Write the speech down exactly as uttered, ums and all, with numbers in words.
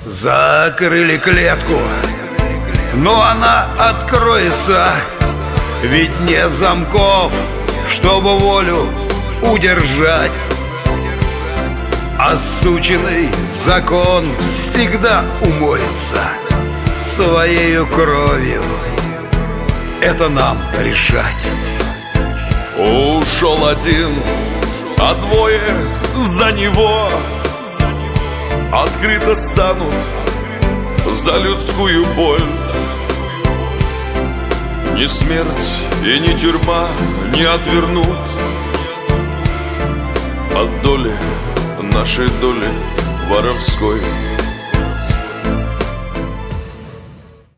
Закрыли клетку, но она откроется, ведь нет замков, чтобы волю удержать. Осученный закон всегда умоется своею кровью. Это нам решать. Ушел один, а двое за него открыто станут за людскую боль. Ни смерть и ни тюрьма не отвернут от доли, нашей доли воровской.